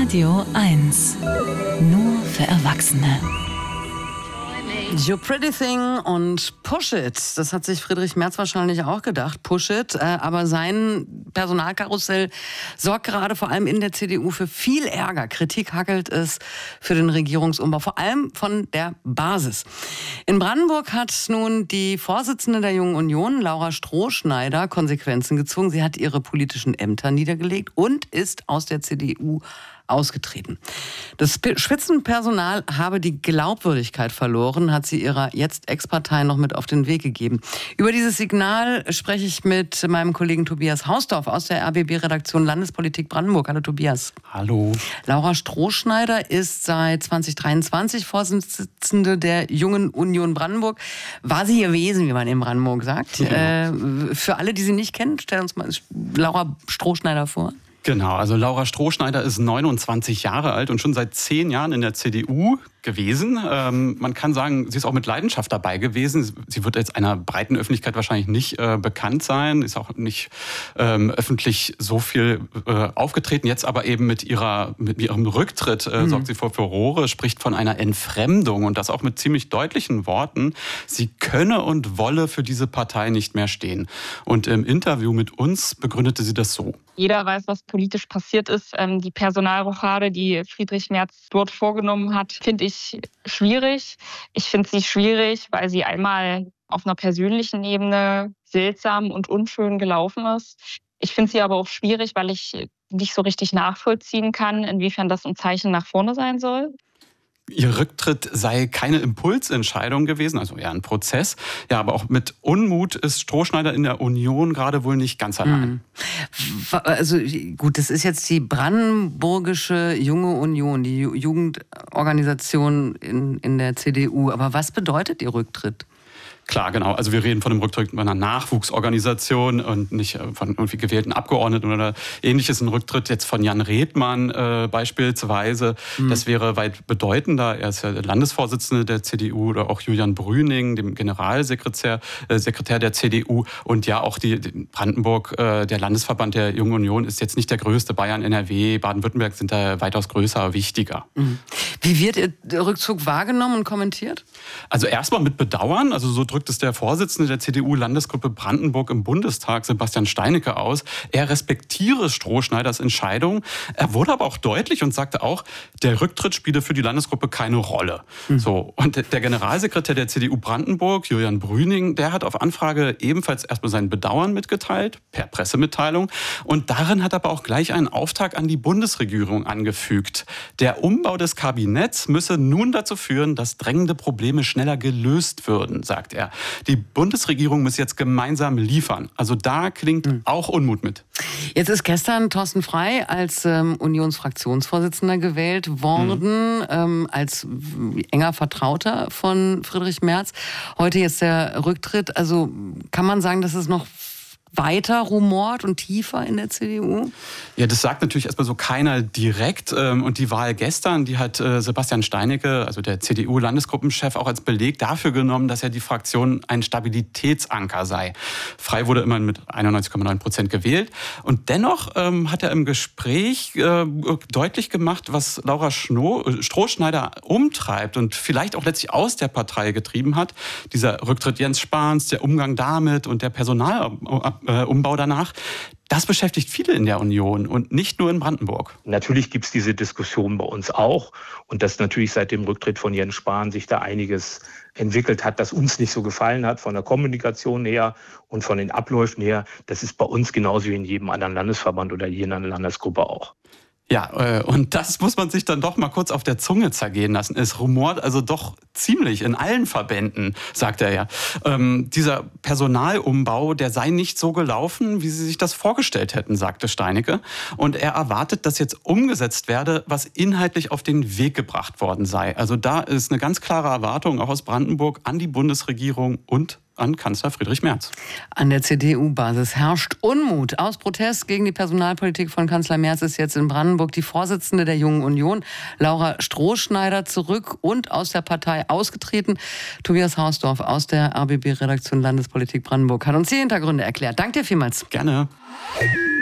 Radio 1. Nur für Erwachsene. You Pretty Thing und Push It. Das hat sich Friedrich Merz wahrscheinlich auch gedacht. Push It. Aber sein Personalkarussell sorgt gerade vor allem in der CDU für viel Ärger. Kritik hackelt es für den Regierungsumbau, vor allem von der Basis. In Brandenburg hat nun die Vorsitzende der Jungen Union, Laura Strohschneider, Konsequenzen gezogen. Sie hat ihre politischen Ämter niedergelegt und ist aus der CDU ausgetreten. Das Spitzenpersonal habe die Glaubwürdigkeit verloren, hat sie ihrer jetzt Ex-Partei noch mit auf den Weg gegeben. Über dieses Signal spreche ich mit meinem Kollegen Tobias Hausdorf aus der RBB-Redaktion Landespolitik Brandenburg. Hallo Tobias. Hallo. Laura Strohschneider ist seit 2023 Vorsitzende der Jungen Union Brandenburg. War sie ihr Wesen, wie man in Brandenburg sagt. Ja. Für alle, die sie nicht kennen, stellen uns mal Laura Strohschneider vor. Genau, also Laura Strohschneider ist 29 Jahre alt und schon seit 10 Jahren in der CDU gewesen. Man kann sagen, sie ist auch mit Leidenschaft dabei gewesen. Sie wird jetzt einer breiten Öffentlichkeit wahrscheinlich nicht bekannt sein, ist auch nicht öffentlich so viel aufgetreten. Jetzt aber eben mit ihrem Rücktritt sorgt sie für Furore, spricht von einer Entfremdung und das auch mit ziemlich deutlichen Worten. Sie könne und wolle für diese Partei nicht mehr stehen. Und im Interview mit uns begründete sie das so. Jeder weiß, was politisch passiert ist. Die Personalrochade, die Friedrich Merz dort vorgenommen hat, finde ich schwierig. Ich finde sie schwierig, weil sie einmal auf einer persönlichen Ebene seltsam und unschön gelaufen ist. Ich finde sie aber auch schwierig, weil ich nicht so richtig nachvollziehen kann, inwiefern das ein Zeichen nach vorne sein soll. Ihr Rücktritt sei keine Impulsentscheidung gewesen, also eher ein Prozess. Ja, aber auch mit Unmut ist Strohschneider in der Union gerade wohl nicht ganz allein. Also gut, das ist jetzt die Brandenburgische Junge Union, die Jugendorganisation in der CDU. Aber was bedeutet Ihr Rücktritt? Klar, genau. Also wir reden von einem Rücktritt einer Nachwuchsorganisation und nicht von irgendwie gewählten Abgeordneten oder Ähnliches. Ein Rücktritt jetzt von Jan Redmann beispielsweise. Das wäre weit bedeutender. Er ist ja der Landesvorsitzende der CDU oder auch Julian Brüning, dem Generalsekretär der CDU. Und ja, auch die Brandenburg, der Landesverband der Jungen Union, ist jetzt nicht der größte. Bayern, NRW, Baden-Württemberg sind da weitaus größer, wichtiger. Wie wird Ihr Rückzug wahrgenommen und kommentiert? Also erstmal mit Bedauern. Also so drückt es der Vorsitzende der CDU-Landesgruppe Brandenburg im Bundestag, Sebastian Steinecke, aus. Er respektiere Strohschneiders Entscheidung. Er wurde aber auch deutlich und sagte auch, der Rücktritt spiele für die Landesgruppe keine Rolle. So. Und der Generalsekretär der CDU Brandenburg, Julian Brüning, der hat auf Anfrage ebenfalls erstmal sein Bedauern mitgeteilt, per Pressemitteilung. Und darin hat er aber auch gleich einen Auftrag an die Bundesregierung angefügt. Der Umbau des Kabinetts müsse nun dazu führen, dass drängende Probleme schneller gelöst würden, sagt er. Die Bundesregierung muss jetzt gemeinsam liefern. Also da klingt auch Unmut mit. Jetzt ist gestern Thorsten Frey als Unionsfraktionsvorsitzender gewählt worden, als enger Vertrauter von Friedrich Merz. Heute jetzt der Rücktritt. Also kann man sagen, dass es noch weiter rumort und tiefer in der CDU? Ja, das sagt natürlich erstmal so keiner direkt. Und die Wahl gestern, die hat Sebastian Steinecke, also der CDU-Landesgruppenchef, auch als Beleg dafür genommen, dass ja die Fraktion ein Stabilitätsanker sei. Frey wurde immerhin mit 91,9% gewählt. Und dennoch hat er im Gespräch deutlich gemacht, was Laura Strohschneider umtreibt und vielleicht auch letztlich aus der Partei getrieben hat. Dieser Rücktritt Jens Spahns, der Umgang damit und der Personalumbau danach. Das beschäftigt viele in der Union und nicht nur in Brandenburg. Natürlich gibt es diese Diskussion bei uns auch und dass natürlich seit dem Rücktritt von Jens Spahn sich da einiges entwickelt hat, das uns nicht so gefallen hat, von der Kommunikation her und von den Abläufen her. Das ist bei uns genauso wie in jedem anderen Landesverband oder jeder anderen Landesgruppe auch. Ja, und das muss man sich dann doch mal kurz auf der Zunge zergehen lassen. Es rumort also doch ziemlich in allen Verbänden, sagt er ja. Dieser Personalumbau, der sei nicht so gelaufen, wie sie sich das vorgestellt hätten, sagte Steinecke. Und er erwartet, dass jetzt umgesetzt werde, was inhaltlich auf den Weg gebracht worden sei. Also da ist eine ganz klare Erwartung auch aus Brandenburg an die Bundesregierung und an Kanzler Friedrich Merz. An der CDU-Basis herrscht Unmut. Aus Protest gegen die Personalpolitik von Kanzler Merz ist jetzt in Brandenburg die Vorsitzende der Jungen Union, Laura Strohschneider, zurück und aus der Partei ausgetreten. Tobias Hausdorf aus der RBB-Redaktion Landespolitik Brandenburg hat uns die Hintergründe erklärt. Danke dir vielmals. Gerne.